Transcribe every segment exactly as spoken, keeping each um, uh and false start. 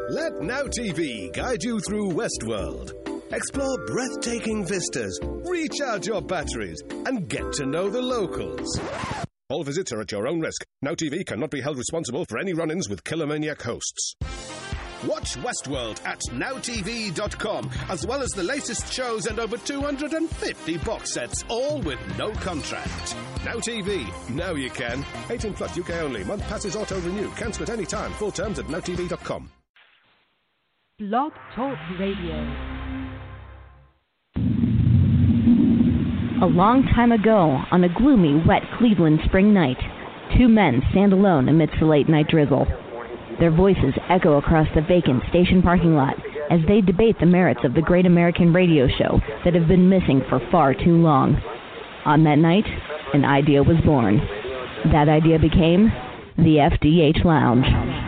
Let Now T V guide you through Westworld. Explore breathtaking vistas, recharge your batteries, and get to know the locals. All visits are at your own risk. Now T V cannot be held responsible for any run-ins with Killer Maniac hosts. Watch Westworld at now t v dot com, as well as the latest shows and over two hundred fifty box sets, all with no contract. Now T V. Now you can. eighteen plus U K only. Month passes auto-renew. Cancel at any time. Full terms at now t v dot com. Blog Talk Radio. A long time ago, on a gloomy, wet Cleveland spring night, two men stand alone amidst the late-night drizzle. Their voices echo across the vacant station parking lot as they debate the merits of the great American radio show that have been missing for far too long. On that night, an idea was born. That idea became the F D H Lounge.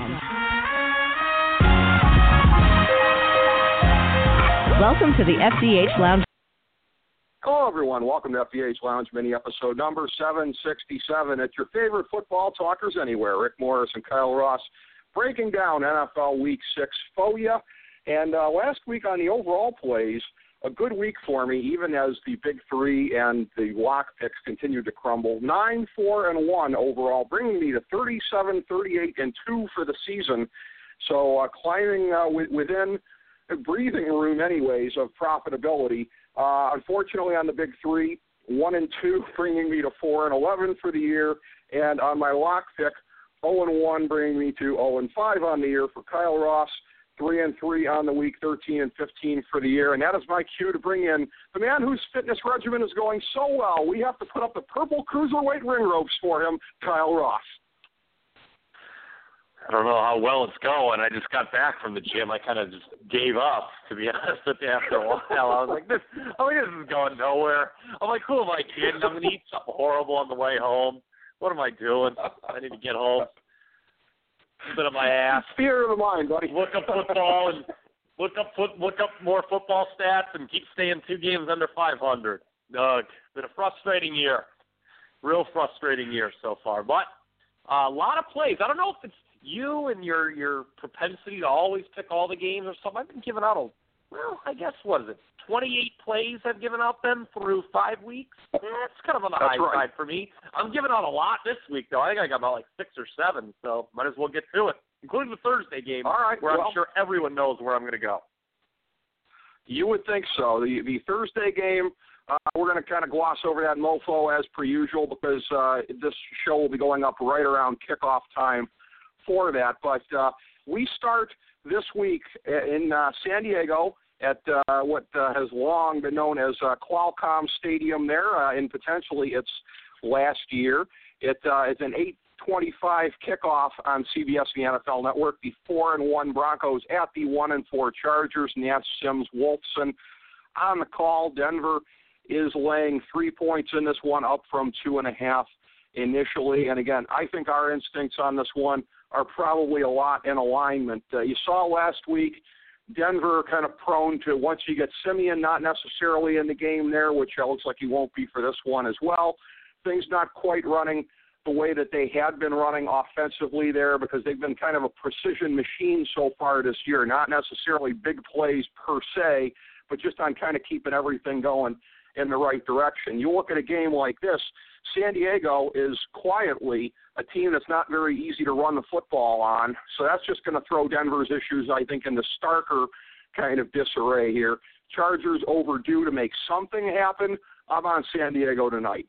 Welcome to the F D H Lounge. Hello, everyone. Welcome to F D H Lounge mini episode number seven sixty-seven. It's your favorite football talkers anywhere, Rick Morris and Kyle Ross, breaking down N F L Week six for you. And uh, last week on the overall plays, a good week for me, even as the big three and the lock picks continued to crumble. nine, four, and one overall, bringing me to thirty-seven, thirty-eight, and two for the season. So uh, climbing uh, w- within a breathing room, anyways, of profitability. Uh, unfortunately, on the big three, one and two, bringing me to four and eleven for the year. And on my lock pick, oh and one, bringing me to oh and five on the year for Kyle Ross. three and three on the week, thirteen and fifteen for the year. And that is my cue to bring in the man whose fitness regimen is going so well, we have to put up the purple cruiserweight ring ropes for him, Kyle Ross. I don't know how well it's going. I just got back from the gym. I kind of just gave up, to be honest with you, after a while. I was like, this, I mean, this is going nowhere. I'm like, who am I kidding? I'm going to eat something horrible on the way home. What am I doing? I need to get home. A bit of my ass. Fear of the mind, buddy. Look up football and look up foot, look up more football stats and keep staying two games under five hundred. Ugh, it's been a frustrating year. Real frustrating year so far. But uh, a lot of plays. I don't know if it's you and your your propensity to always pick all the games or something. I've been giving out a, well, I guess, what is it, twenty-eight plays I've given out then through five weeks? That's kind of on the That's high right. side for me. I'm giving out a lot this week, though. I think I got about like six or seven, so might as well get to it, including the Thursday game, all right, where well, I'm sure everyone knows where I'm going to go. You would think so. The, the Thursday game, uh, we're going to kind of gloss over that mofo as per usual because uh, this show will be going up right around kickoff time for that. But uh, we start this week in uh, San Diego at uh, what uh, has long been known as uh, Qualcomm Stadium there, uh, and potentially its last year. It, uh, it's an eight twenty-five kickoff on C B S, the N F L Network. The four and one Broncos at the one and four Chargers. Nance, Sims, Wolfson on the call. Denver is laying three points in this one, up from two and a half initially. And again, I think our instincts on this one are probably a lot in alignment. Uh, you saw last week Denver kind of prone to, once you get Simeon not necessarily in the game there, which uh, looks like he won't be for this one as well, things not quite running the way that they had been running offensively there because they've been kind of a precision machine so far this year, not necessarily big plays per se, but just on kind of keeping everything going in the right direction. You look at a game like this, San Diego is quietly a team that's not very easy to run the football on, so that's just going to throw Denver's issues, I think, into starker kind of disarray here. Chargers overdue to make something happen. I'm on San Diego tonight.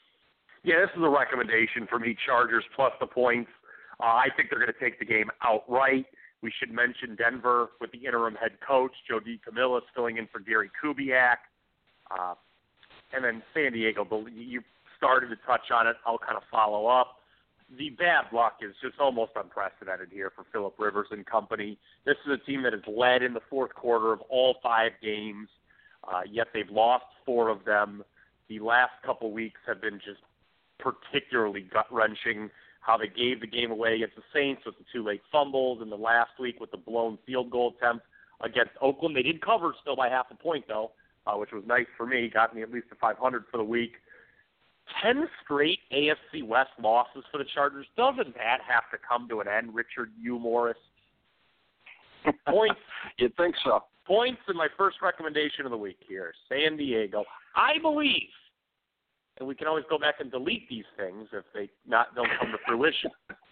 Yeah, this is a recommendation for me, Chargers plus the points. Uh, I think they're going to take the game outright. We should mention Denver with the interim head coach, Joe DiCamillo, filling in for Gary Kubiak. Uh, and then San Diego, you started to touch on it. I'll kind of follow up. The bad luck is just almost unprecedented here for Phillip Rivers and company. This is a team that has led in the fourth quarter of all five games, uh, yet they've lost four of them. The last couple weeks have been just particularly gut-wrenching, how they gave the game away against the Saints with the two late fumbles, and the last week with the blown field goal attempt against Oakland. They did cover still by half a point, though, uh, which was nice for me, got me at least to five hundred for the week. Ten straight A F C West losses for the Chargers. Doesn't that have to come to an end, Richard U. Morris? Points. You'd think so. Points in my first recommendation of the week here, San Diego. I believe, and we can always go back and delete these things if they not don't come to fruition.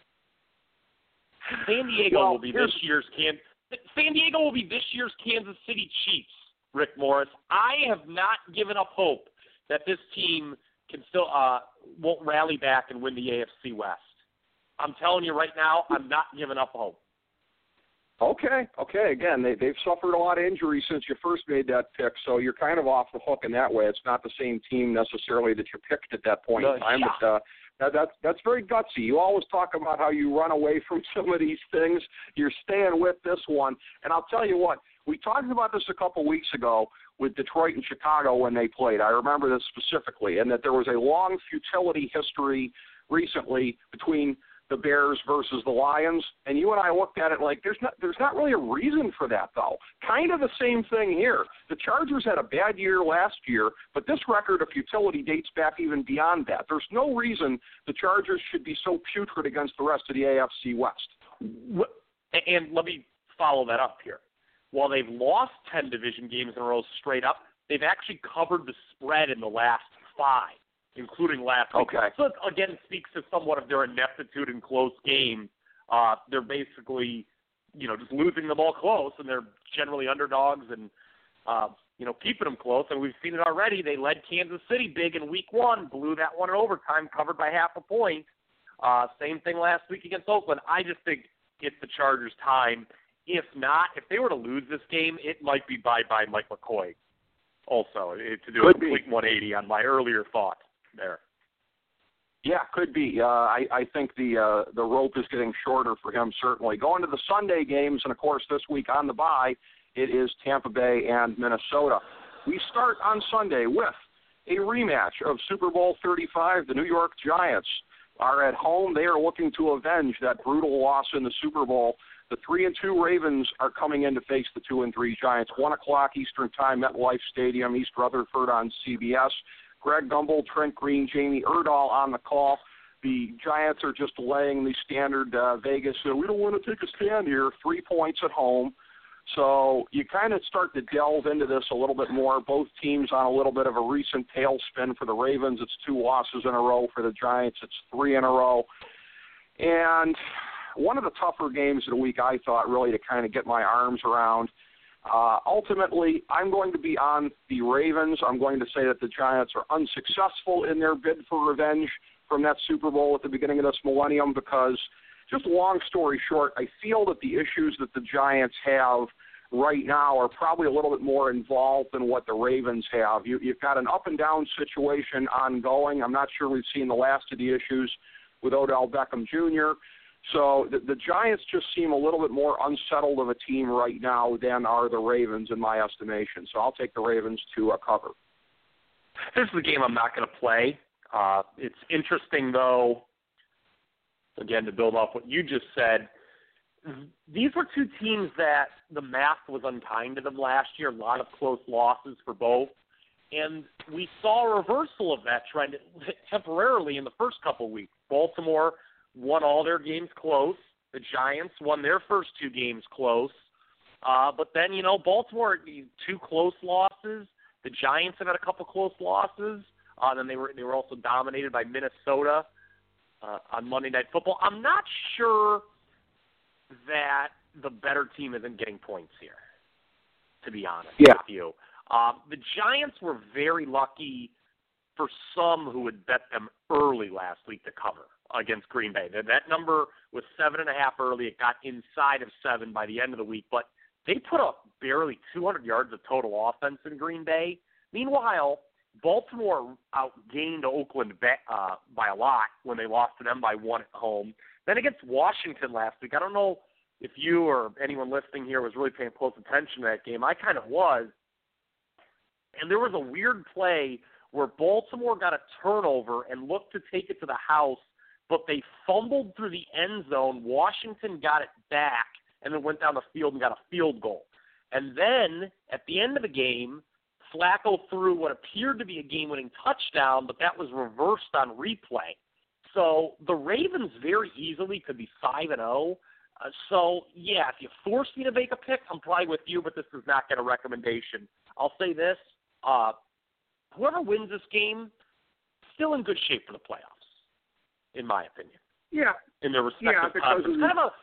San Diego well, will be this year's Can. San Diego will be this year's Kansas City Chiefs. Rick Morris. I have not given up hope that this team can still uh, won't rally back and win the A F C West. I'm telling you right now, I'm not giving up hope. Okay, okay. Again, they, they've suffered a lot of injuries since you first made that pick, so you're kind of off the hook in that way. It's not the same team necessarily that you picked at that point No, in time, yeah. but uh, that, that's, that's very gutsy. You always talk about how you run away from some of these things. You're staying with this one, and I'll tell you what, we talked about this a couple weeks ago with Detroit and Chicago when they played. I remember this specifically, and that there was a long futility history recently between the Bears versus the Lions, and you and I looked at it like there's not there's not really a reason for that, though. Kind of the same thing here. The Chargers had a bad year last year, but this record of futility dates back even beyond that. There's no reason the Chargers should be so putrid against the rest of the A F C West. And let me follow that up here. While they've lost ten division games in a row straight up, they've actually covered the spread in the last five, including last week. Okay. So it, again, speaks to somewhat of their ineptitude in close games. Uh, they're basically, you know, just losing the ball close, and they're generally underdogs and, uh, you know, keeping them close. And we've seen it already. They led Kansas City big in week one, blew that one in overtime, covered by half a point. Uh, same thing last week against Oakland. I just think it's the Chargers' time. If not, if they were to lose this game, it might be bye-bye Mike McCoy also, it, to do Could a complete be. one eighty on my earlier thought there. Yeah, could be. Uh, I, I think the uh, the rope is getting shorter for him, certainly. Going to the Sunday games, and, of course, this week on the bye, it is Tampa Bay and Minnesota. We start on Sunday with a rematch of Super Bowl thirty-five. The New York Giants are at home. They are looking to avenge that brutal loss in the Super Bowl. The three and two Ravens are coming in to face the two and three Giants. One o'clock Eastern Time, MetLife Stadium, East Rutherford on C B S. Greg Gumbel, Trent Green, Jamie Erdahl on the call. The Giants are just laying the standard uh, Vegas. So we don't want to take a stand here. Three points at home. So you kind of start to delve into this a little bit more. Both teams on a little bit of a recent tailspin. For the Ravens, it's two losses in a row. For the Giants, it's three in a row. And one of the tougher games of the week, I thought, really to kind of get my arms around. Uh, ultimately, I'm going to be on the Ravens. I'm going to say that the Giants are unsuccessful in their bid for revenge from that Super Bowl at the beginning of this millennium because, just long story short, I feel that the issues that the Giants have right now are probably a little bit more involved than what the Ravens have. You, you've got an up-and-down situation ongoing. I'm not sure we've seen the last of the issues with Odell Beckham Junior So the, the Giants just seem a little bit more unsettled of a team right now than are the Ravens in my estimation. So I'll take the Ravens to uh, cover. This is a game I'm not going to play. Uh, it's interesting, though, again, to build off what you just said, these were two teams that the math was unkind to them last year, a lot of close losses for both. And we saw a reversal of that trend temporarily in the first couple weeks. Baltimore won all their games close. The Giants won their first two games close. Uh, but then, you know, Baltimore, two close losses. The Giants have had a couple close losses. Uh, then they were they were also dominated by Minnesota uh, on Monday Night Football. I'm not sure that the better team isn't getting points here, to be honest yeah. with you. Um, the Giants were very lucky for some who had bet them early last week to cover against Green Bay. That, that number was seven and a half early. It got inside of seven by the end of the week, but they put up barely two hundred yards of total offense in Green Bay. Meanwhile, Baltimore outgained Oakland uh, by a lot when they lost to them by one at home. Then against Washington last week, I don't know if you or anyone listening here was really paying close attention to that game. I kind of was. And there was a weird play where Baltimore got a turnover and looked to take it to the house, but they fumbled through the end zone. Washington got it back and then went down the field and got a field goal. And then at the end of the game, Flacco threw what appeared to be a game-winning touchdown, but that was reversed on replay. So the Ravens very easily could be five and oh. Uh, so, yeah, if you force me to make a pick, I'm probably with you, but this does not get a recommendation. I'll say this. Uh, whoever wins this game, still in good shape for the playoffs, in my opinion. Yeah. In their respective yeah, conference. Kind of a,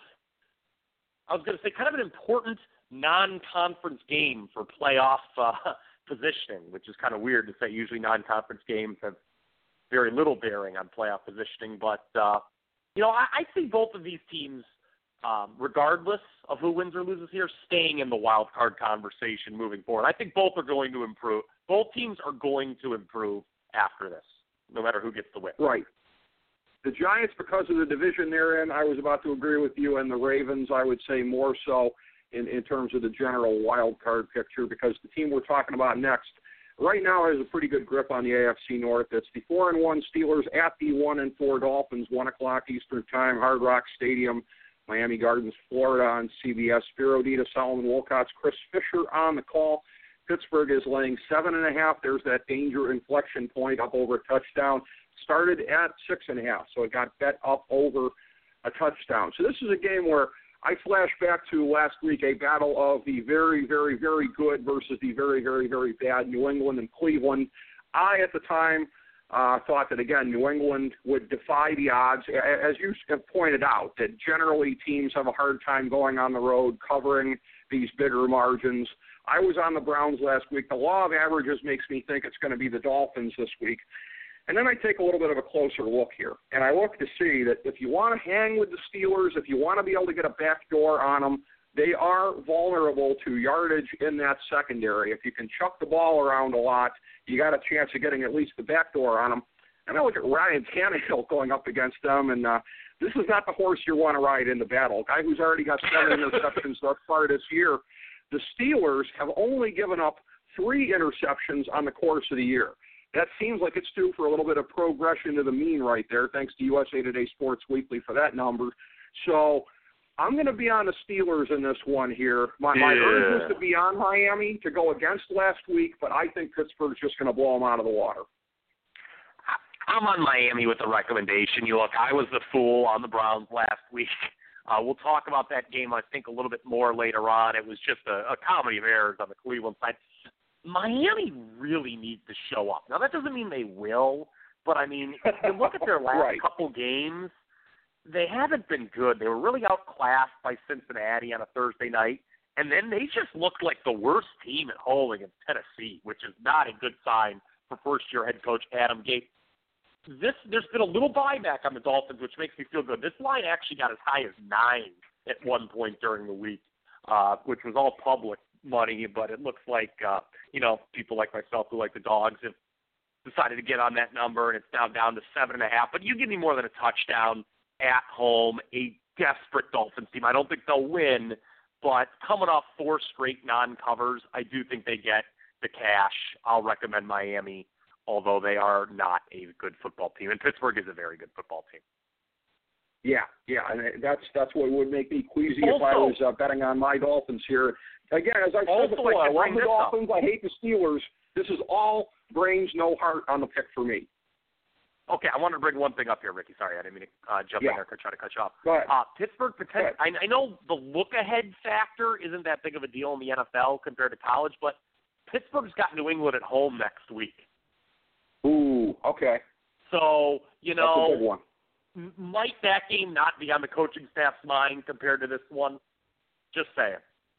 I was going to say, kind of an important non-conference game for playoff uh, positioning, which is kind of weird to say. Usually non-conference games have very little bearing on playoff positioning. But, uh, you know, I, I see both of these teams, um, regardless of who wins or loses here, staying in the wild card conversation moving forward. I think both are going to improve. Both teams are going to improve after this, no matter who gets the win. Right. The Giants, because of the division they're in, I was about to agree with you, and the Ravens, I would say more so in, in terms of the general wild card picture, because the team we're talking about next right now has a pretty good grip on the A F C North. It's the four and one Steelers at the one and four Dolphins, one o'clock Eastern Time, Hard Rock Stadium, Miami Gardens, Florida on C B S. Spiro Dita, Solomon Wilcots, Chris Fisher on the call. Pittsburgh is laying seven and a half. There's that danger inflection point up over a touchdown. Started at six and a half, so it got bet up over a touchdown. So this is a game where I flash back to last week, a battle of the very, very, very good versus the very, very, very bad New England and Cleveland. I, at the time, uh, thought that, again, New England would defy the odds. As you have pointed out, that generally teams have a hard time going on the road, covering these bigger margins. I was on the Browns last week. The law of averages makes me think it's going to be the Dolphins this week. And then I take a little bit of a closer look here, and I look to see that if you want to hang with the Steelers, if you want to be able to get a backdoor on them, they are vulnerable to yardage in that secondary. If you can chuck the ball around a lot, you got a chance of getting at least the backdoor on them. And I look at Ryan Tannehill going up against them, and uh, this is not the horse you want to ride in the battle. A guy who's already got seven interceptions thus far this year. The Steelers have only given up three interceptions on the course of the year. That seems like it's due for a little bit of progression to the mean right there, thanks to U S A Today Sports Weekly for that number. So I'm going to be on the Steelers in this one here. My, yeah. my urge was to be on Miami to go against last week, but I think Pittsburgh's just going to blow them out of the water. I'm on Miami with the recommendation. You look, I was the fool on the Browns last week. Uh, we'll talk about that game, I think, a little bit more later on. It was just a, a comedy of errors on the Cleveland side. Miami really needs to show up. Now, that doesn't mean they will, but, I mean, if you look at their last right. couple games, they haven't been good. They were really outclassed by Cincinnati on a Thursday night, and then they just looked like the worst team at home against Tennessee, which is not a good sign for first-year head coach Adam Gase. This, there's been a little buyback on the Dolphins, which makes me feel good. This line actually got as high as nine at one point during the week, uh, which was all public money, but it looks like, uh, you know, people like myself who like the Dogs have decided to get on that number, and it's now down to seven and a half. But you give me more than a touchdown at home, a desperate Dolphins team. I don't think they'll win, but coming off four straight non-covers, I do think they get the cash. I'll recommend Miami, although they are not a good football team. And Pittsburgh is a very good football team. Yeah, yeah, and that's that's what would make me queasy also, if I was uh, betting on my Dolphins here. Again, as I've said before, I, I love the Dolphins. Up. I hate the Steelers. This is all brains, no heart on the pick for me. Okay, I wanted to bring one thing up here, Ricky. Sorry, I didn't mean to uh, jump yeah. in there and try to cut you off. Go ahead. Uh, Pittsburgh, potentially, I, I know the look-ahead factor isn't that big of a deal in the N F L compared to college, but Pittsburgh's got New England at home next week. Ooh, okay. So, you know, that's a big one. Might that game not be on the coaching staff's mind compared to this one? Just saying.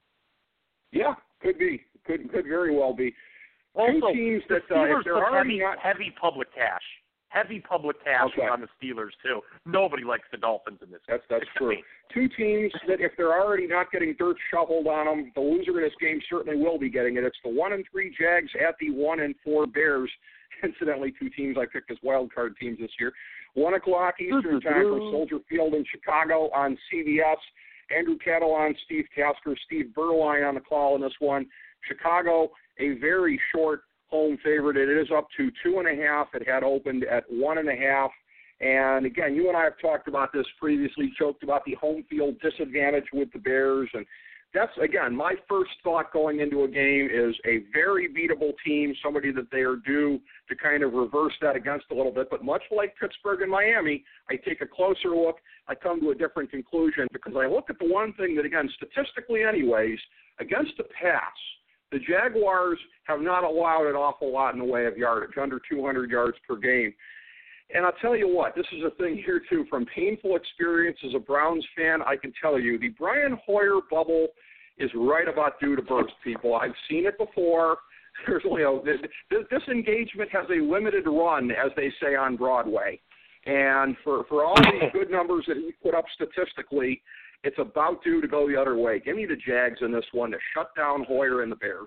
Yeah, could be. Could could very well be. Also, Two teams that the uh, Steelers if they're put already heavy, not heavy public cash. Heavy public cash okay. on the Steelers, too. Nobody likes the Dolphins in this game. That's, that's true. Me. Two teams that if they're already not getting dirt shoveled on them, the loser in this game certainly will be getting it. It's the one and three Jags at the one and four Bears. Incidentally, two teams I picked as wild card teams this year. One o'clock Eastern time from Soldier Field in Chicago on C B S. Andrew Catalon, Steve Tasker, Steve Berline on the call in this one. Chicago, a very short home favorite. It is up to two and a half. It had opened at one and a half. And again, you and I have talked about this previously, joked about the home field disadvantage with the Bears, and that's, again, my first thought going into a game is a very beatable team, somebody that they are due to kind of reverse that against a little bit. But much like Pittsburgh and Miami, I take a closer look. I come to a different conclusion because I look at the one thing that, again, statistically anyways, against the pass, the Jaguars have not allowed an awful lot in the way of yardage, under two hundred yards per game. And I'll tell you what, this is a thing here, too. From painful experience as a Browns fan, I can tell you the Brian Hoyer bubble is right about due to burst, people. I've seen it before. There's, you know, this, this engagement has a limited run, as they say on Broadway. And for, for all these good numbers that he put up statistically, it's about due to go the other way. Give me the Jags in this one to shut down Hoyer and the Bears.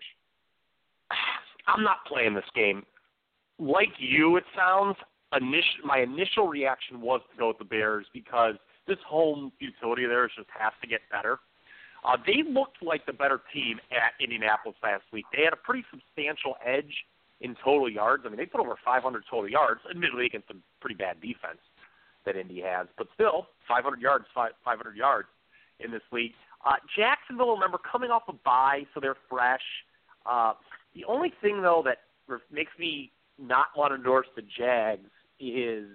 I'm not playing this game. Like you, it sounds, initial, my initial reaction was to go with the Bears because this home futility of theirs just has to get better. Uh, they looked like the better team at Indianapolis last week. They had a pretty substantial edge in total yards. I mean, they put over five hundred total yards, admittedly against a pretty bad defense that Indy has, but still, five hundred yards, five hundred yards in this league. Uh, Jacksonville, remember, coming off a bye, so they're fresh. Uh, the only thing, though, that makes me not want to endorse the Jags is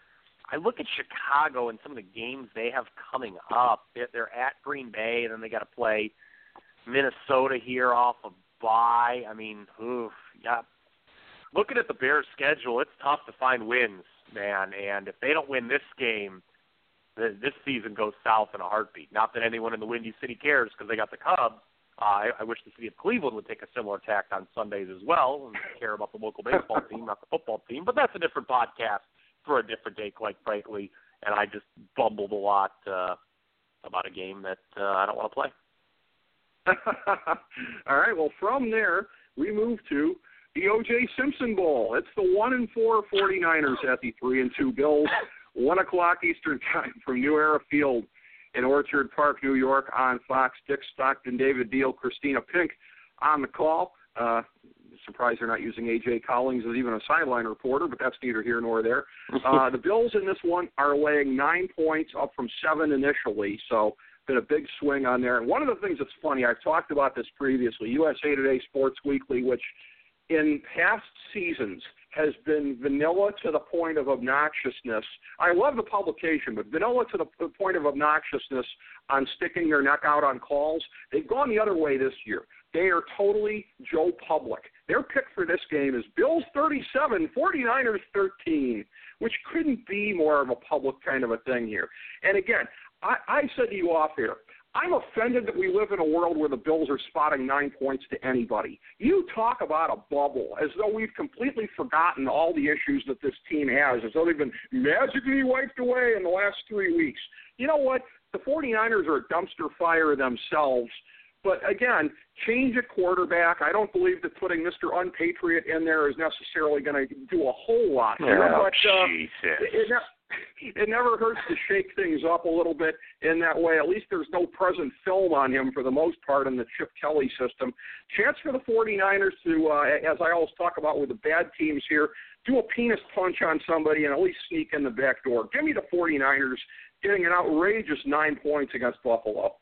I look at Chicago and some of the games they have coming up. They're, they're at Green Bay, and then they got to play Minnesota here off of bye. I mean, oof, yeah. Looking at the Bears' schedule, it's tough to find wins, man. And if they don't win this game, this season goes south in a heartbeat. Not that anyone in the Windy City cares because they got the Cubs. Uh, I, I wish the city of Cleveland would take a similar tack on Sundays as well and care about the local baseball team, not the football team. But that's a different podcast for a different day, quite frankly. And I just bumbled a lot uh, about a game that uh, I don't want to play. All right. Well, from there, we move to the O J Simpson Bowl. It's the one and four 49ers at the three and two Bills. One o'clock Eastern time from New Era Field in Orchard Park, New York on Fox. Dick Stockton, David Deal, Christina Pink on the call. Uh, surprised they're not using A J Collins as even a sideline reporter, but that's neither here nor there. Uh, the Bills in this one are laying nine points up from seven initially, so been a big swing on there. And one of the things that's funny, I've talked about this previously, U S A Today Sports Weekly, which in past seasons has been vanilla to the point of obnoxiousness. I love the publication, but vanilla to the point of obnoxiousness on sticking their neck out on calls. They've gone the other way this year. They are totally Joe Public. Their pick for this game is Bills thirty-seven, 49ers thirteen, which couldn't be more of a public kind of a thing here. And again, I, I said to you off here, I'm offended that we live in a world where the Bills are spotting nine points to anybody. You talk about a bubble, as though we've completely forgotten all the issues that this team has, as though they've been magically wiped away in the last three weeks. You know what? The 49ers are a dumpster fire themselves. But, again, change at quarterback. I don't believe that putting Mister Unpatriot in there is necessarily going to do a whole lot. Oh, you know, but, uh, Jesus. It, it, It never hurts to shake things up a little bit in that way. At least there's no present film on him for the most part in the Chip Kelly system. Chance for the 49ers to, uh, as I always talk about with the bad teams here, do a penis punch on somebody and at least sneak in the back door. Give me the 49ers getting an outrageous nine points against Buffalo.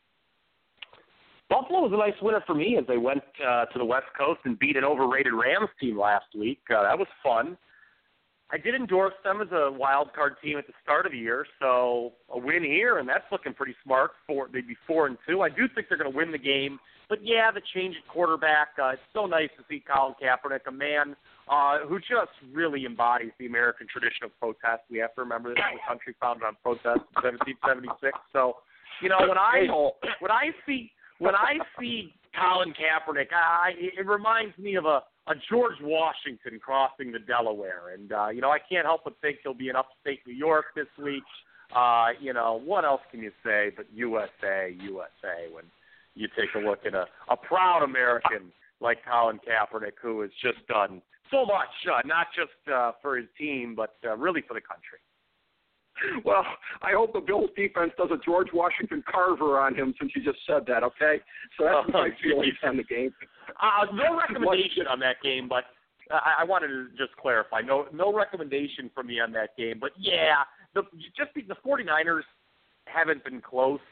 Buffalo was a nice winner for me as they went uh, to the West Coast and beat an overrated Rams team last week. Uh, that was fun. I did endorse them as a wild card team at the start of the year, so a win here, and that's looking pretty smart. For they'd be four and two. I do think they're going to win the game, but yeah, the change at quarterback. Uh, it's so nice to see Colin Kaepernick, a man uh, who just really embodies the American tradition of protest. We have to remember this is a country founded on protest in seventeen seventy-six. So, you know, when I when I see when I see Colin Kaepernick, I, it reminds me of a. a George Washington crossing the Delaware. And, uh, you know, I can't help but think he'll be in upstate New York this week. Uh, you know, what else can you say but U S A, U S A when you take a look at a, a proud American like Colin Kaepernick who has just done so much, uh, not just uh, for his team, but uh, really for the country. Well, I hope the Bills defense does a George Washington Carver on him since you just said that, okay? So that's oh, my feelings on the game. Uh, no recommendation on that game, but I, I wanted to just clarify. No no recommendation from me on that game. But, yeah, the, just the, the 49ers haven't been close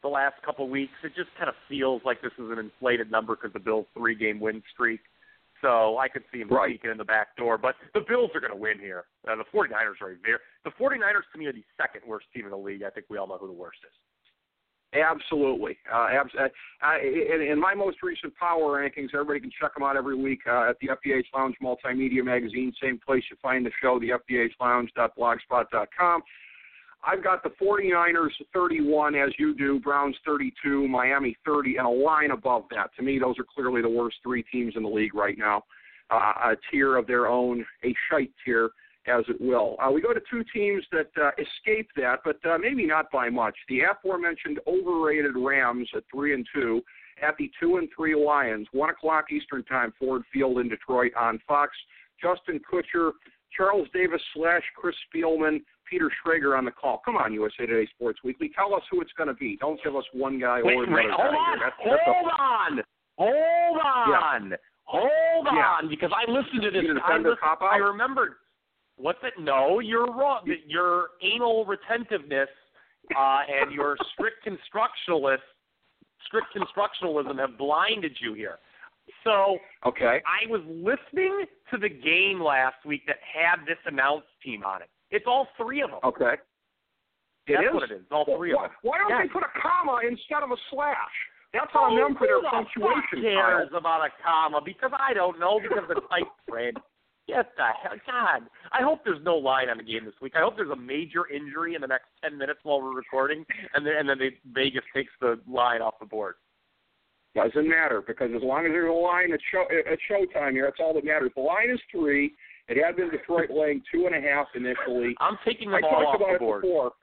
the last couple of weeks. It just kind of feels like this is an inflated number because the Bills' three-game win streak. So I could see them right. sneaking in the back door. But the Bills are going to win here. Uh, the 49ers are very – the 49ers, to me, are the second worst team in the league. I think we all know who the worst is. Absolutely. Uh, abs- uh, in, in my most recent power rankings, everybody can check them out every week uh, at the F D H Lounge Multimedia Magazine, same place you find the show, the f d h lounge dot blogspot dot com. I've got the 49ers thirty-one, as you do, Browns thirty-two, Miami thirty, and a line above that. To me, those are clearly the worst three teams in the league right now. Uh, a tier of their own, a shite tier, as it will. Uh, we go to two teams that uh, escape that, but uh, maybe not by much. The aforementioned overrated Rams at three and two, at the two and three Lions, one o'clock Eastern Time, Ford Field in Detroit on Fox. Justin Kutcher, Charles Davis slash Chris Spielman, Peter Schrager on the call. Come on, U S A Today Sports Weekly. Tell us who it's going to be. Don't give us one guy wait, or another wait, guy. hold on, That's, hold that's on, hold on, yeah. hold on, yeah. because I listened to this. You I, listened, cop out? I remembered. What's it? No, you're wrong. Your anal retentiveness uh, and your strict constructionalist, strict constructionalism have blinded you here. So okay. I was listening to the game last week that had this announced team on it. It's all three of them. Okay. It That's is? what it is. All three why, of them. Why don't yes. they put a comma instead of a slash? That's oh, on them for their who the punctuation. Who cares about a comma? Because I don't know. Because the type Fred. Get the hell, God! I hope there's no line on the game this week. I hope there's a major injury in the next ten minutes while we're recording, and then and then they, Vegas takes the line off the board. Doesn't matter, because as long as there's a line at show at showtime here, that's all that matters. The line is three. It had been Detroit laying two and a half initially. I'm taking them I all talked off about the it board. Before.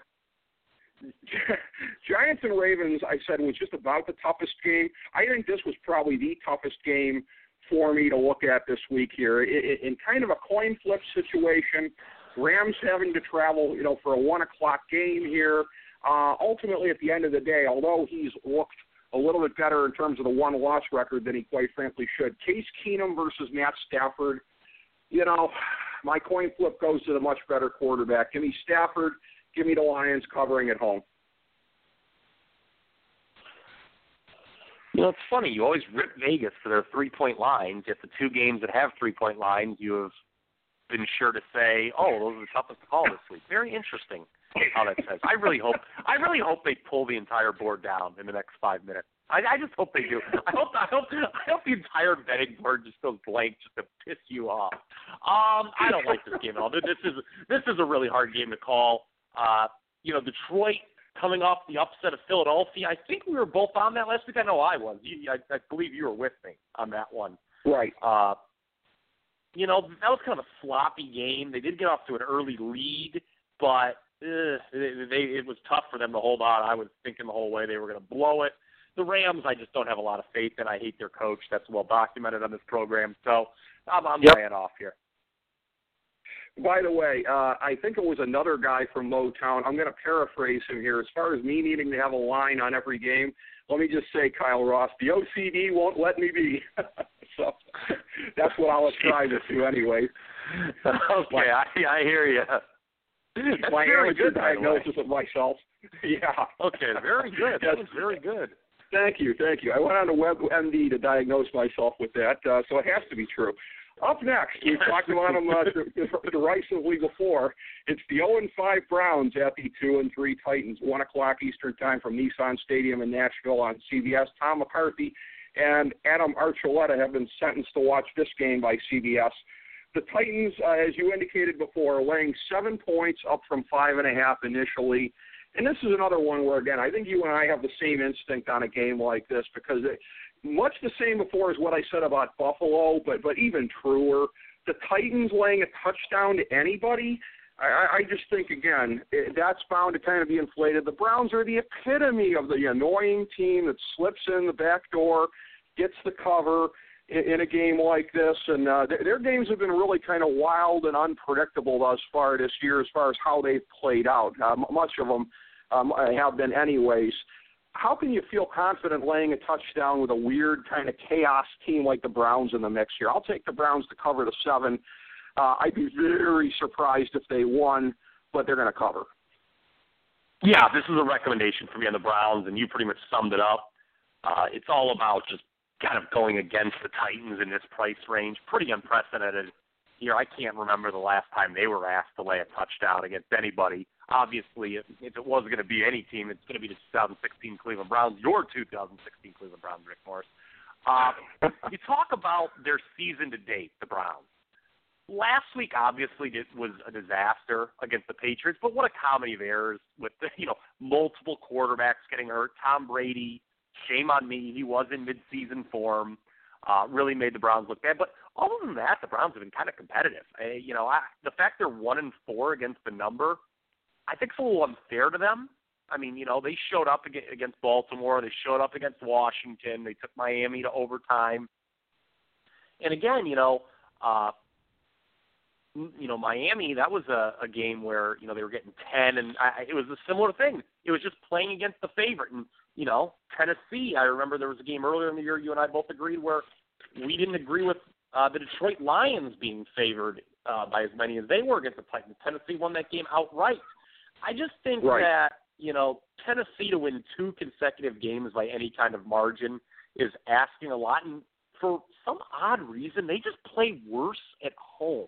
Giants and Ravens, I said, was just about the toughest game. I think this was probably the toughest game for me to look at this week here. It, in kind of a coin flip situation, Rams having to travel, you know, for a one o'clock game here. Uh, ultimately, at the end of the day, although he's looked a little bit better in terms of the one-loss record than he quite frankly should, Case Keenum versus Matt Stafford, you know, my coin flip goes to the much better quarterback. Give me Stafford. Give me the Lions covering at home. You know, it's funny. You always rip Vegas for their three-point lines, yet the two games that have three-point lines, you have been sure to say, oh, those are the toughest to call this week. Very interesting how that says. I really hope I really hope they pull the entire board down in the next five minutes. I, I just hope they do. I hope I hope I hope the entire betting board just goes blank just to piss you off. Um, I don't like this game at all. This is this is a really hard game to call. Uh, you know, Detroit coming off the upset of Philadelphia. I think we were both on that last week. I know I was. You, I, I believe you were with me on that one. Right. Uh, you know, that was kind of a sloppy game. They did get off to an early lead, but uh, they, they, it was tough for them to hold on. I was thinking the whole way they were going to blow it. The Rams, I just don't have a lot of faith in. I hate their coach. That's well documented on this program. So I'm, I'm yep. laying off here. By the way, uh, I think it was another guy from Motown. I'm going to paraphrase him here. As far as me needing to have a line on every game, let me just say, Kyle Ross, the O C D won't let me be. So that's what I'll ascribe it to anyway. Okay, I, I hear you. That's my very amateur good diagnosis of myself. Yeah. Okay, very good. That was very good. Thank you, thank you. I went on to WebMD to diagnose myself with that, uh, so it has to be true. Up next, we've talked about them uh, derisively before. It's the oh and five Browns at the two and three Titans, one o'clock Eastern Time from Nissan Stadium in Nashville on C B S. Tom McCarthy and Adam Archuleta have been sentenced to watch this game by C B S. The Titans, uh, as you indicated before, are laying seven points up from five and a half initially. And this is another one where, again, I think you and I have the same instinct on a game like this because it, much the same before as what I said about Buffalo, but but even truer. The Titans laying a touchdown to anybody, I, I just think, again, it, that's bound to kind of be inflated. The Browns are the epitome of the annoying team that slips in the back door, gets the cover in, in a game like this. And uh, th- their games have been really kind of wild and unpredictable thus far this year as far as how they've played out. Uh, m- much of them um, have been anyways. How can you feel confident laying a touchdown with a weird kind of chaos team like the Browns in the mix here? I'll take the Browns to cover the seven. Uh, I'd be very surprised if they won, but they're going to cover. Yeah, this is a recommendation for me on the Browns, and you pretty much summed it up. Uh, it's all about just kind of going against the Titans in this price range. Pretty unprecedented here. I can't remember the last time they were asked to lay a touchdown against anybody. Obviously, if, if it was going to be any team, it's going to be the two thousand sixteen Cleveland Browns, your two thousand sixteen Cleveland Browns, Rick Morris. Uh, you talk about their season to date, the Browns. Last week, obviously, it was a disaster against the Patriots, but what a comedy of errors with, the, you know, multiple quarterbacks getting hurt. Tom Brady, shame on me, he was in midseason form, uh, really made the Browns look bad. But other than that, the Browns have been kind of competitive. I, you know, I, the fact they're one and four against the number, I think it's a little unfair to them. I mean, you know, they showed up against Baltimore, they showed up against Washington, they took Miami to overtime. And again, you know, uh, you know, Miami, that was a, a game where, you know, they were getting ten, and I, it was a similar thing. It was just playing against the favorite. And, you know, Tennessee, I remember there was a game earlier in the year, you and I both agreed, where we didn't agree with uh, the Detroit Lions being favored uh, by as many as they were against the Titans. Tennessee won that game outright. I just think right. that, you know, Tennessee to win two consecutive games by any kind of margin is asking a lot. And for some odd reason, they just play worse at home.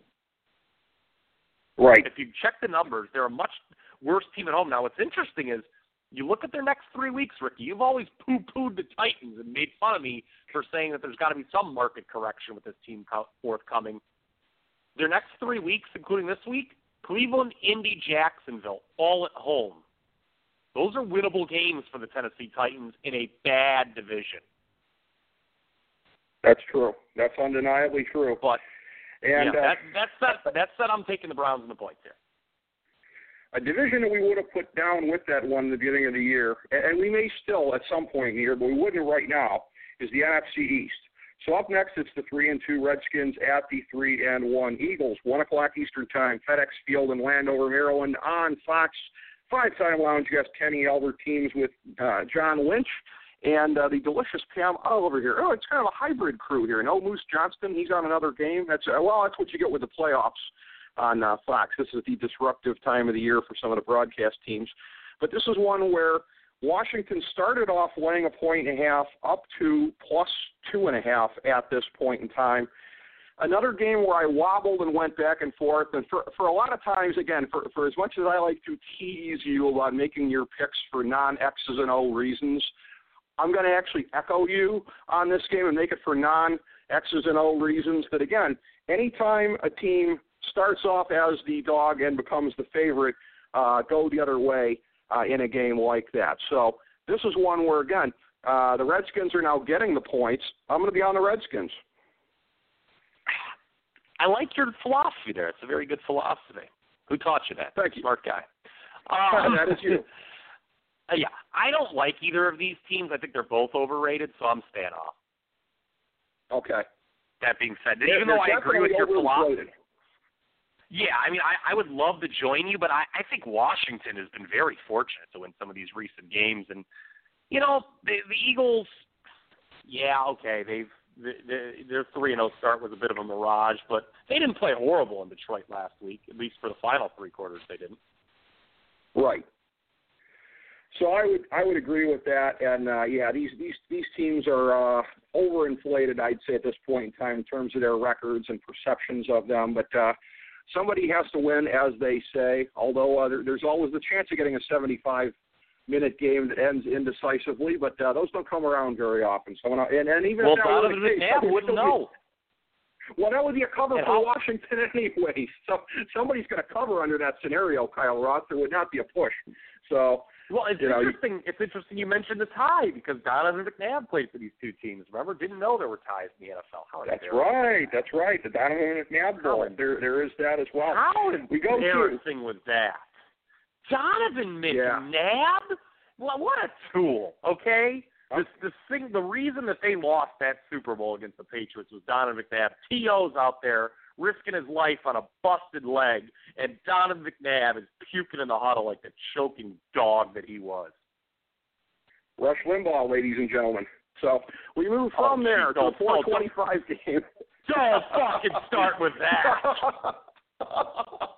Right. If you check the numbers, they're a much worse team at home. Now, what's interesting is you look at their next three weeks, Ricky. You've always poo-pooed the Titans and made fun of me for saying that there's got to be some market correction with this team forthcoming. Their next three weeks, including this week, Cleveland, Indy, Jacksonville, all at home. Those are winnable games for the Tennessee Titans in a bad division. That's true. That's undeniably true. But and yeah, uh, that, that's that. That's that. I'm taking the Browns and the points here. A division that we would have put down with that one in the beginning of the year, and we may still at some point in the year, but we wouldn't right now, is the N F C East. So up next, it's the three and two Redskins at the three and one Eagles. One o'clock Eastern Time, FedEx Field in Landover, Maryland, on Fox Five-Time Lounge. Guest Kenny Albert teams with uh, John Lynch and uh, the delicious Pam Oliver here. Oh, it's kind of a hybrid crew here. No Moose Johnston, he's on another game. That's uh, well, that's what you get with the playoffs on uh, Fox. This is the disruptive time of the year for some of the broadcast teams. But this is one where Washington started off laying a point and a half up to plus two and a half at this point in time. Another game where I wobbled and went back and forth. And for, for a lot of times, again, for, for as much as I like to tease you about making your picks for non-X's and O reasons, I'm going to actually echo you on this game and make it for non-X's and O reasons. That, again, anytime a team starts off as the dog and becomes the favorite, uh, go the other way uh, in a game like that. So this is one where, again, uh, the Redskins are now getting the points. I'm going to be on the Redskins. I like your philosophy there. It's a very good philosophy. Who taught you that? Thank you. Smart guy. Um, that is you. Uh, yeah, I don't like either of these teams. I think they're both overrated, so I'm staying off. Okay. That being said, they're, even though I agree with your philosophy. Yeah, I mean, I, I would love to join you, but I, I think Washington has been very fortunate to win some of these recent games. And, you know, the, the Eagles, yeah, okay, they've the, the, their three and oh start was a bit of a mirage, but they didn't play horrible in Detroit last week, at least for the final three quarters they didn't. Right. So I would I would agree with that, and uh, yeah, these these these teams are uh, overinflated, I'd say, at this point in time in terms of their records and perceptions of them. But uh, somebody has to win, as they say. Although uh, there, there's always the chance of getting a seventy-five minute game that ends indecisively, but uh, those don't come around very often. So and and even well, if that Donovan were the case, McNabb wouldn't know. Well, that would be a cover and for how, Washington anyway. So somebody's going to cover under that scenario, Kyle Roth. There would not be a push. So. Well, it's you interesting. Know, you, it's interesting you mentioned the tie because Donovan McNabb played for these two teams. Remember, didn't know there were ties in the N F L. How that's right. That's right. The Donovan McNabb ball. There, there is that as well. How we go embarrassing was that? Donovan McNabb. Yeah. Well, what a tool. Okay. The, the thing, the reason that they lost that Super Bowl against the Patriots was Donovan McNabb. T O's out there risking his life on a busted leg, and Donovan McNabb is puking in the huddle like the choking dog that he was. Rush Limbaugh, ladies and gentlemen. So we move from oh, there geez, to the four twenty-five game. Don't fucking start with that.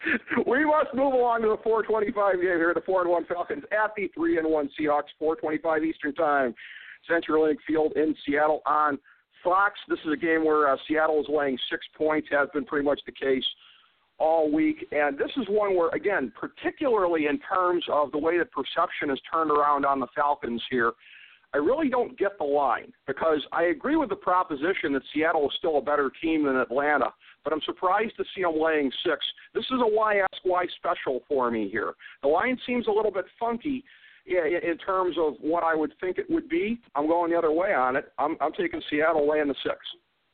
We must move along to the four twenty-five game here. The four and one Falcons at the three and one Seahawks. four twenty-five Eastern Time. CenturyLink Field in Seattle on Fox. This is a game where uh, Seattle is laying six points. Has been pretty much the case all week. And this is one where, again, particularly in terms of the way that perception has turned around on the Falcons here, I really don't get the line, because I agree with the proposition that Seattle is still a better team than Atlanta, but I'm surprised to see them laying six. This is a why ask why special for me here. The line seems a little bit funky in terms of what I would think it would be. I'm going the other way on it. I'm, I'm taking Seattle laying the six.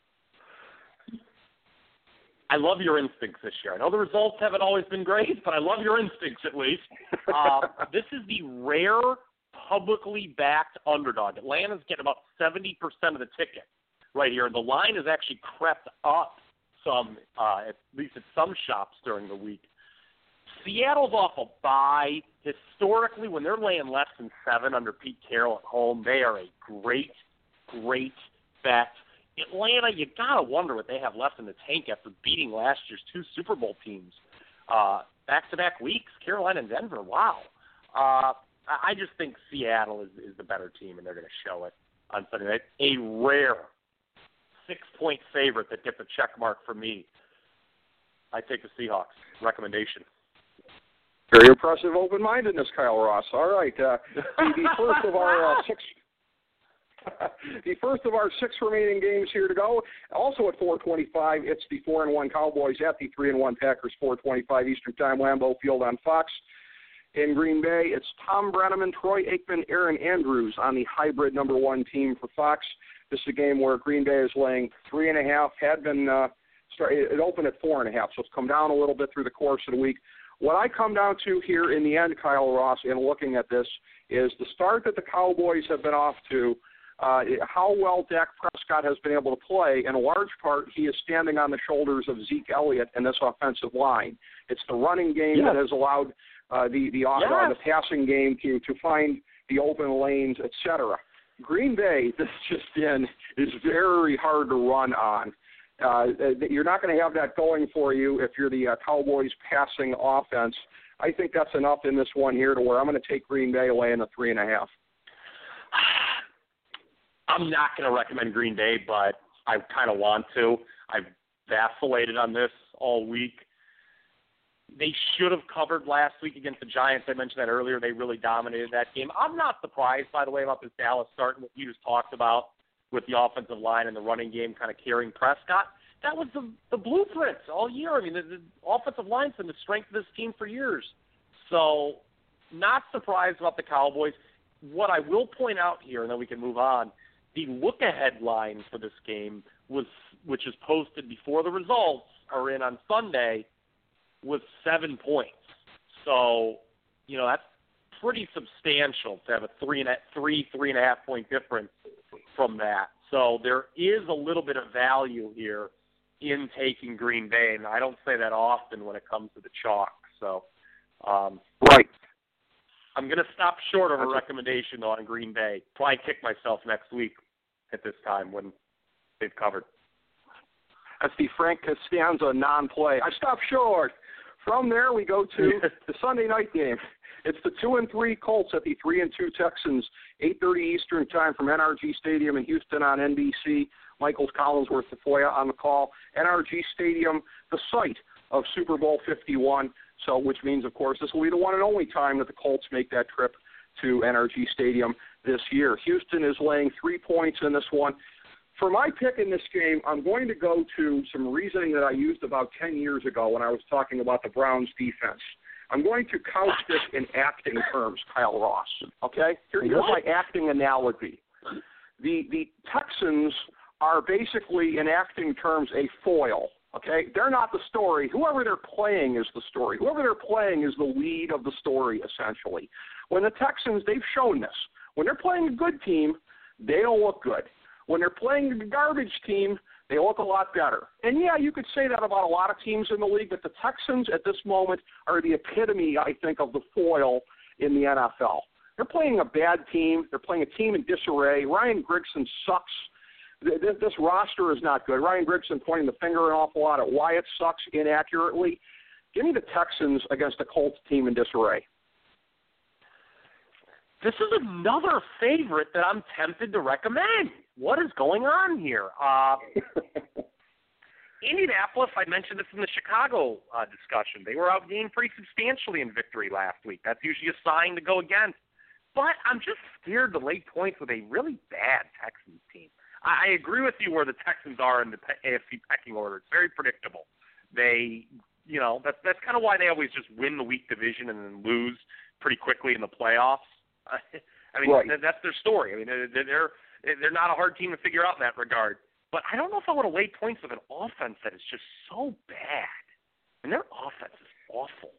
I love your instincts this year. I know the results haven't always been great, but I love your instincts at least. Uh, this is the rare publicly backed underdog. Atlanta's getting about seventy percent of the ticket right here. The line has actually crept up some, uh, at least at some shops during the week. Seattle's off a bye. Historically, when they're laying less than seven under Pete Carroll at home, they are a great, great bet. Atlanta, you got to wonder what they have left in the tank after beating last year's two Super Bowl teams uh, back-to-back weeks, Carolina and Denver. Wow. Uh, I just think Seattle is, is the better team, and they're going to show it on Sunday night. A rare six-point favorite that gets a check mark for me. I take the Seahawks. Recommendation. Very impressive open-mindedness, Kyle Ross. All right, uh, the, the first of our uh, six, the first of our six remaining games here to go. Also at four twenty-five, it's the four and one Cowboys at the three and one Packers. four twenty-five Eastern Time, Lambeau Field on Fox. In Green Bay, it's Tom Brenneman, Troy Aikman, Aaron Andrews on the hybrid number one team for Fox. This is a game where Green Bay is laying three and a half. Had been uh, start, it opened at four and a half, so it's come down a little bit through the course of the week. What I come down to here in the end, Kyle Ross, in looking at this, is the start that the Cowboys have been off to, uh, how well Dak Prescott has been able to play. In a large part, he is standing on the shoulders of Zeke Elliott and this offensive line. It's the running game yeah. that has allowed uh, the the, uh, yes. the passing game to, to find the open lanes, et cetera. Green Bay, this just in, is very hard to run on. Uh, you're not going to have that going for you if you're the uh, Cowboys passing offense. I think that's enough in this one here to where I'm going to take Green Bay away in the three and a half. I'm not going to recommend Green Bay, but I kind of want to. I've vacillated on this all week. They should have covered last week against the Giants. I mentioned that earlier. They really dominated that game. I'm not surprised, by the way, about this Dallas start and what you just talked about with the offensive line and the running game kind of carrying Prescott. That was the, the blueprint all year. I mean, the, the offensive line's been the strength of this team for years. So not surprised about the Cowboys. What I will point out here, and then we can move on, the look-ahead line for this game, was, which is posted before the results are in on Sunday, was seven points. So, you know, that's pretty substantial to have a three and a, three, three and a half point difference from that. So there is a little bit of value here in taking Green Bay, and I don't say that often when it comes to the chalk. So, um, right. I'm going to stop short of a recommendation, though, on Green Bay. Probably kick myself next week at this time when they've covered. That's the Frank Costanza non-play. I stopped short. From there, we go to the Sunday night game. It's the two and three Colts at the three and two Texans. eight thirty Eastern Time from N R G Stadium in Houston on N B C. Michael Collinsworth Tafoya on the call. N R G Stadium, the site of Super Bowl fifty-one. So, which means, of course, this will be the one and only time that the Colts make that trip to N R G Stadium this year. Houston is laying three points in this one. For my pick in this game, I'm going to go to some reasoning that I used about ten years ago when I was talking about the Browns defense. I'm going to couch this in acting terms, Kyle Ross. Okay? Here, here's my acting analogy. The the Texans are basically, in acting terms, a foil. Okay? They're not the story. Whoever they're playing is the story. Whoever they're playing is the lead of the story, essentially. When the Texans, they've shown this. When they're playing a good team, they don't look good. When they're playing a garbage team, they look a lot better. And, yeah, you could say that about a lot of teams in the league, but the Texans at this moment are the epitome, I think, of the foil in the N F L. They're playing a bad team. They're playing a team in disarray. Ryan Grigson sucks. This, this roster is not good. Ryan Grigson pointing the finger an awful lot at why it sucks inaccurately. Give me the Texans against a Colts team in disarray. This is another favorite that I'm tempted to recommend. What is going on here? Uh, Indianapolis, I mentioned this in the Chicago uh, discussion. They were outgained pretty substantially in victory last week. That's usually a sign to go against. But I'm just scared to lay points with a really bad Texans team. I, I agree with you where the Texans are in the A F C pecking order. It's very predictable. They, you know, that's that's kind of why they always just win the weak division and then lose pretty quickly in the playoffs. I mean, right. That's their story. I mean, they're they're not a hard team to figure out in that regard. But I don't know if I want to lay points with an offense that is just so bad. And their offense is awful.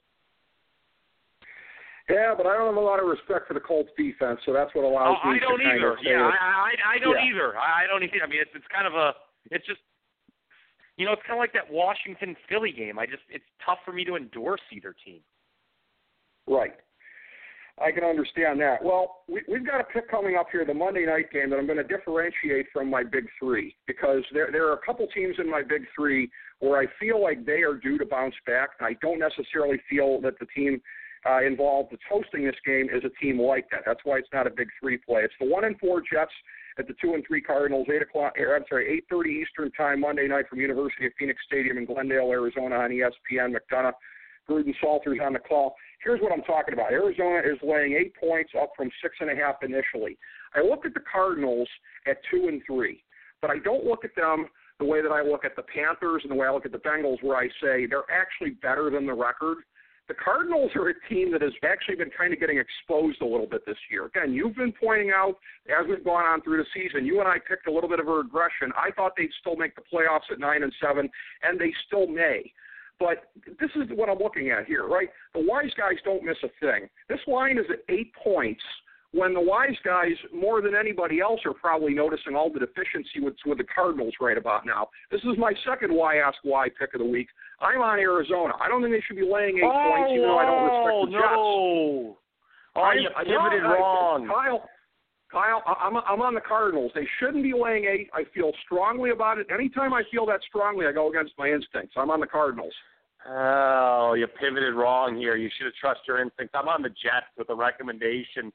Yeah, but I don't have a lot of respect for the Colts defense, so that's what allows oh, me I don't to kind either. of say yeah, it. I, I, I don't yeah. either. I don't either. I mean, it's, it's kind of a, it's just, you know, it's kind of like that Washington-Philly game. I just, it's tough for me to endorse either team. Right. I can understand that. Well, we, we've got a pick coming up here, the Monday night game, that I'm going to differentiate from my big three because there there are a couple teams in my big three where I feel like they are due to bounce back. I don't necessarily feel that the team uh, involved that's hosting this game is a team like that. That's why it's not a big three play. It's the one and four Jets at the two and three Cardinals, eight o'clock. Or, I'm sorry, eight thirty Eastern time Monday night from University of Phoenix Stadium in Glendale, Arizona on E S P N. McDonough, Gruden, Salters on the call. Here's what I'm talking about. Arizona is laying eight points up from six and a half initially. I look at the Cardinals at two and three, but I don't look at them the way that I look at the Panthers and the way I look at the Bengals, where I say they're actually better than the record. The Cardinals are a team that has actually been kind of getting exposed a little bit this year. Again, you've been pointing out as we've gone on through the season, you and I picked a little bit of a regression. I thought they'd still make the playoffs at nine and seven, and they still may. But this is what I'm looking at here, right? The wise guys don't miss a thing. This line is at eight points when the wise guys, more than anybody else, are probably noticing all the deficiency with, with the Cardinals right about now. This is my second Why Ask Why pick of the week. I'm on Arizona. I don't think they should be laying eight oh, points, even though I don't respect the no. Jets. Oh, I, you I, pivoted I, wrong. Kyle, Kyle, I'm, I'm on the Cardinals. They shouldn't be laying eight. I feel strongly about it. Anytime I feel that strongly, I go against my instincts. I'm on the Cardinals. Oh, you pivoted wrong here. You should have trusted your instincts. I'm on the Jets with a recommendation.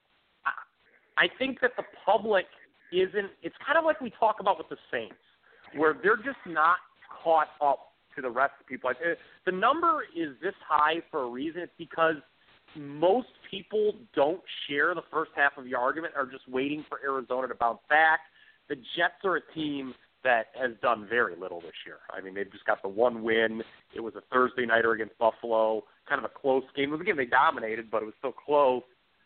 I, I think that the public isn't – it's kind of like we talk about with the Saints, where they're just not caught up to the rest of the people. The number is this high for a reason. It's because most people don't share the first half of your argument, are just waiting for Arizona to bounce back. The Jets are a team – that has done very little this year. I mean, they've just got the one win. It was a Thursday nighter against Buffalo, kind of a close game. It was a game they dominated, but it was still close.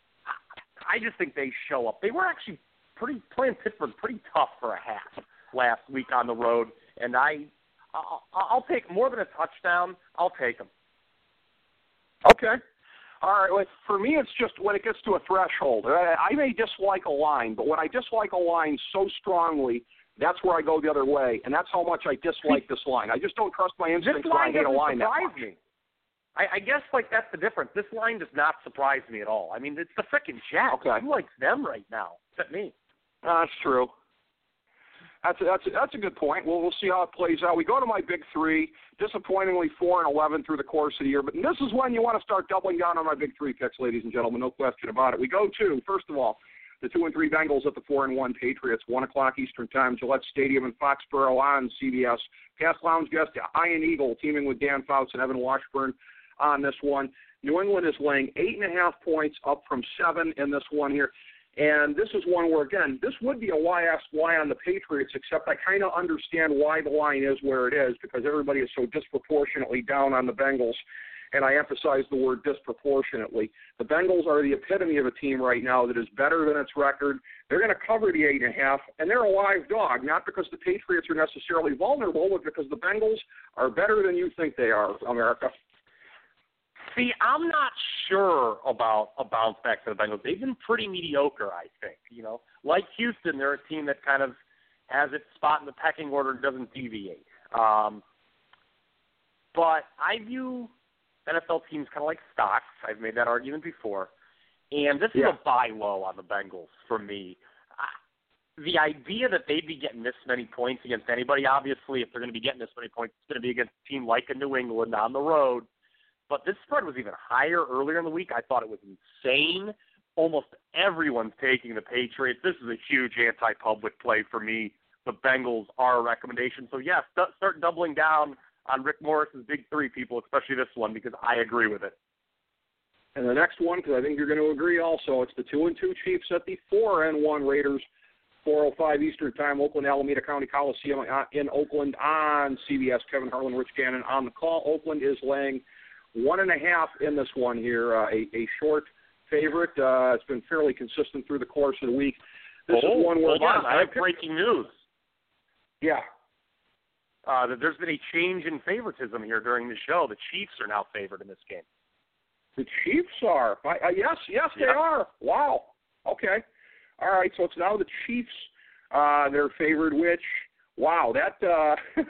I just think they show up. They were actually pretty playing Pittsburgh pretty tough for a half last week on the road, and I, I'll, I'll take more than a touchdown. I'll take them. Okay. All right. Well, for me, it's just when it gets to a threshold. I may dislike a line, but when I dislike a line so strongly, that's where I go the other way, and that's how much I dislike this line. I just don't trust my instincts when I hate a line that much. Me. I, I guess, like, that's the difference. This line does not surprise me at all. I mean, it's the frickin' Jets. Okay. Who likes them right now, except me? Uh, that's true. That's a, that's a, that's a good point. Well, we'll see how it plays out. We go to my big three. Disappointingly, four and eleven through the course of the year. But this is when you want to start doubling down on my big three picks, ladies and gentlemen. No question about it. We go to, first of all, the two and three Bengals at the four and one Patriots, one o'clock Eastern Time, Gillette Stadium in Foxborough on C B S. Past lounge guest Ian Eagle, teaming with Dan Fouts and Evan Washburn on this one. New England is laying eight and a half points, up from seven in this one here. And this is one where, again, this would be a why ask why on the Patriots, except I kind of understand why the line is where it is, because everybody is so disproportionately down on the Bengals. And I emphasize the word disproportionately. The Bengals are the epitome of a team right now that is better than its record. They're going to cover the eight and a half, and they're a live dog, not because the Patriots are necessarily vulnerable, but because the Bengals are better than you think they are, America. See, I'm not sure about a bounce back for the Bengals. They've been pretty mediocre, I think. You know, like Houston, they're a team that kind of has its spot in the pecking order and doesn't deviate. Um, but I view N F L teams kind of like stocks. I've made that argument before. And this yeah. is a buy low on the Bengals for me. Uh, the idea that they'd be getting this many points against anybody, obviously, if they're going to be getting this many points, it's going to be against a team like a New England on the road. but this spread was even higher earlier in the week. I thought it was insane. Almost everyone's taking the Patriots. This is a huge anti-public play for me. The Bengals are a recommendation. So, yes, st- start doubling down on Rick Morris's big three, people, especially this one, because I agree with it. And the next one, because I think you're going to agree also, it's the two and two Chiefs at the four and one Raiders, four oh five Eastern Time, Oakland, Alameda County Coliseum in Oakland on C B S. Kevin Harlan, Rich Gannon on the call. Oakland is laying one and a half in this one here, uh, a, a short favorite. Uh, it's been fairly consistent through the course of the week. This oh, is one where hold on. I have breaking news. Yeah. Uh, that there's been a change in favoritism here during the show. The Chiefs are now favored in this game. The Chiefs are? I, uh, yes, yes, they yep. are. Wow. Okay. All right, so it's now the Chiefs. Uh, they're favored, which, wow, that uh,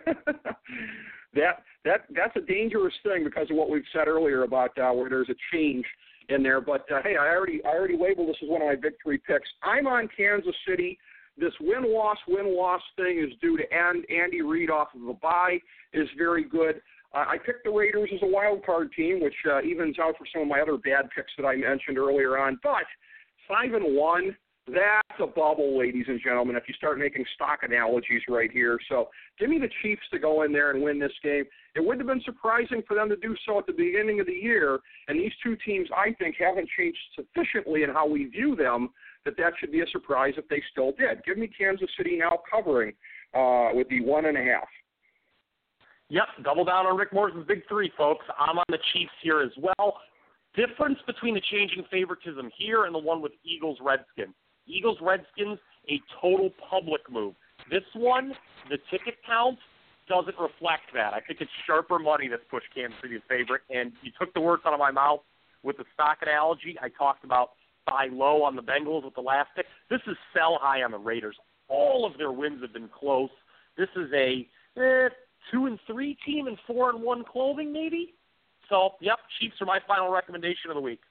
that that that's a dangerous thing because of what we've said earlier about uh, where there's a change in there. But uh, hey, I already I already labeled this as one of my big three picks. I'm on Kansas City. This win-loss, win-loss thing is due to and Andy Reid off of a bye is very good. Uh, I picked the Raiders as a wild card team, which uh, evens out for some of my other bad picks that I mentioned earlier on. But five and one, that's a bubble, ladies and gentlemen. If you start making stock analogies right here, so give me the Chiefs to go in there and win this game. It wouldn't have been surprising for them to do so at the beginning of the year. And these two teams, I think, haven't changed sufficiently in how we view them that that should be a surprise if they still did. Give me Kansas City now covering uh, with the one and a half. Yep, double down on Rick Morris's big three, folks. I'm on the Chiefs here as well. Difference between the changing favoritism here and the one with Eagles-Redskins. Eagles-Redskins, a total public move. This one, the ticket count doesn't reflect that. I think it's sharper money that's pushed Kansas City as favorite, and you took the words out of my mouth with the stock analogy. I talked about buy low on the Bengals with the last pick. This is sell high on the Raiders. All of their wins have been close. This is a eh, two and three team in four and one clothing, maybe. So, yep, Chiefs are my final recommendation of the week.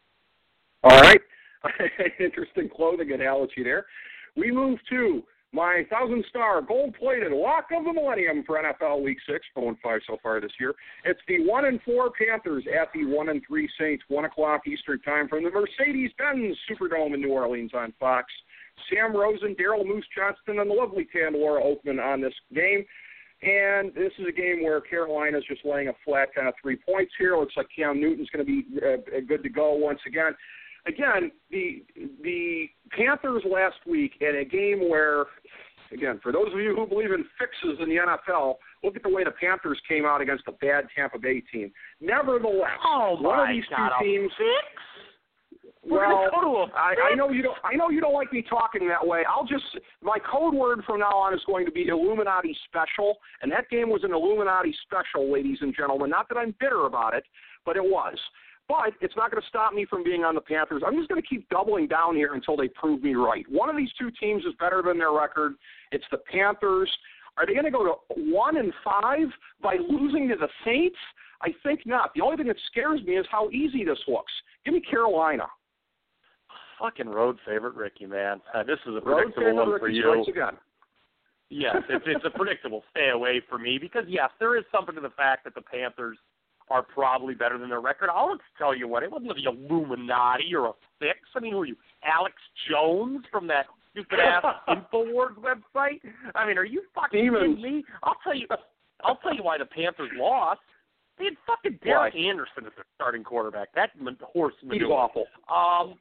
All right, interesting clothing analogy there. We move to my thousand-star gold-plated lock of the millennium for N F L Week Six, four and five so far this year. It's the one and four Panthers at the one and three Saints, one o'clock Eastern Time from the Mercedes-Benz Superdome in New Orleans on Fox. Sam Rosen, Daryl Moose Johnston, and the lovely Pandora Oakman on this game. And this is a game where Carolina's just laying a flat kind of three points here. Looks like Cam Newton's going to be uh, good to go once again. Again, the the Panthers last week in a game where, again, for those of you who believe in fixes in the N F L, look at the way the Panthers came out against a bad Tampa Bay team. Nevertheless, oh one of these God, two teams. Well, I, I know you don't. I know you don't like me talking that way. I'll just my code word from now on is going to be Illuminati Special, and that game was an Illuminati Special, ladies and gentlemen. Not that I'm bitter about it, but it was. But it's not going to stop me from being on the Panthers. I'm just going to keep doubling down here until they prove me right. One of these two teams is better than their record. It's the Panthers. Are they going to go to one and five by losing to the Saints? I think not. The only thing that scares me is how easy this looks. Give me Carolina. Fucking road favorite, Ricky, man. Uh, this is a Road predictable one for you. Once again. Yes, it's, it's a predictable stay away for me because, yes, there is something to the fact that the Panthers are probably better than their record. I'll just tell you what, it wasn't the Illuminati or a fix. I mean, who are you, Alex Jones from that stupid-ass InfoWars website? I mean, are you fucking Demons. kidding me? I'll tell you I'll tell you why the Panthers lost. They had fucking Derek Why? Anderson as their starting quarterback. That horse manure. He's awful. Um,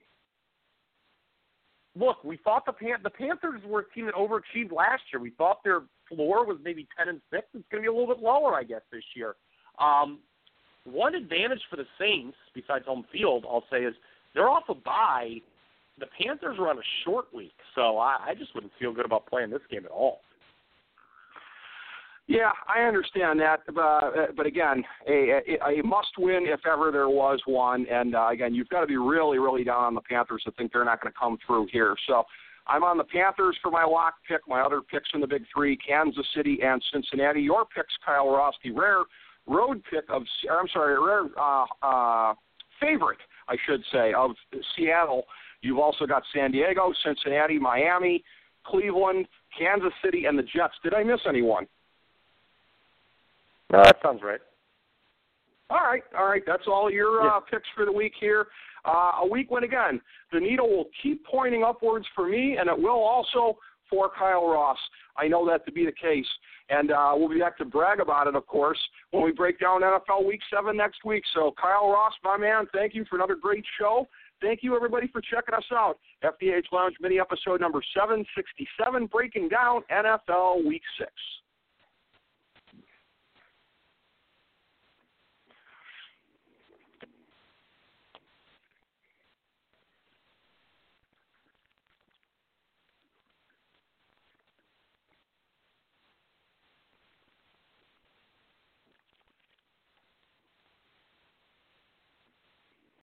look, we thought the Pan- the Panthers were a team that overachieved last year. We thought their floor was maybe ten and six. It's going to be a little bit lower, I guess, this year. Um, one advantage for the Saints, besides home field, I'll say, is they're off a bye. The Panthers are on a short week, so I, I just wouldn't feel good about playing this game at all. Yeah, I understand that, uh, but again, a, a, a must-win if ever there was one. And uh, again, you've got to be really, really down on the Panthers to think they're not going to come through here. So I'm on the Panthers for my lock pick. My other picks in the big three: Kansas City and Cincinnati. Your picks, Kyle Rosky, rare road pick of, or I'm sorry, rare uh, uh, favorite, I should say, of Seattle. You've also got San Diego, Cincinnati, Miami, Cleveland, Kansas City, and the Jets. Did I miss anyone? Uh, that sounds right. All right, all right. That's all your yeah. uh, picks for the week here. Uh, a week when, again, the needle will keep pointing upwards for me, and it will also for Kyle Ross. I know that to be the case. And uh, we'll be back to brag about it, of course, when we break down N F L Week seven next week. So, Kyle Ross, my man, thank you for another great show. Thank you, everybody, for checking us out. F D H Lounge Mini episode number seven sixty-seven, breaking down N F L Week six.